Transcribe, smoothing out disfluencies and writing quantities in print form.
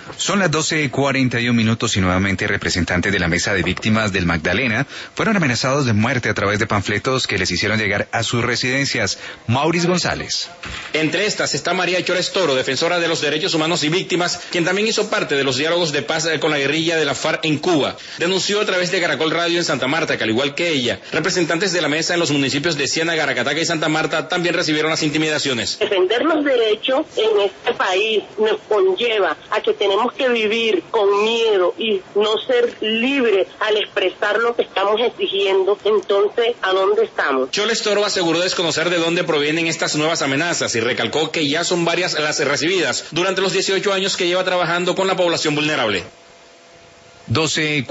Son las 12:41 y nuevamente representantes de la Mesa de Víctimas del Magdalena fueron amenazados de muerte a través de panfletos que les hicieron llegar a sus residencias. Maurice González. Entre estas está María Chores Toro, defensora de los derechos humanos y víctimas, quien también hizo parte de los diálogos de paz con la guerrilla de la FARC en Cuba. Denunció a través de Caracol Radio en Santa Marta que, al igual que ella, representantes de la mesa en los municipios de Ciénaga, Aracataca y Santa Marta también recibieron las intimidaciones. Defender los derechos en este país nos conlleva a que tenemos que vivir con miedo y no ser libres al expresar lo que estamos exigiendo. Entonces, ¿a dónde estamos? Chores Toro aseguró desconocer de dónde provienen estas nuevas amenazas y recalcó que ya son varias las recibidas durante los 18 años que lleva trabajando con la población vulnerable. 12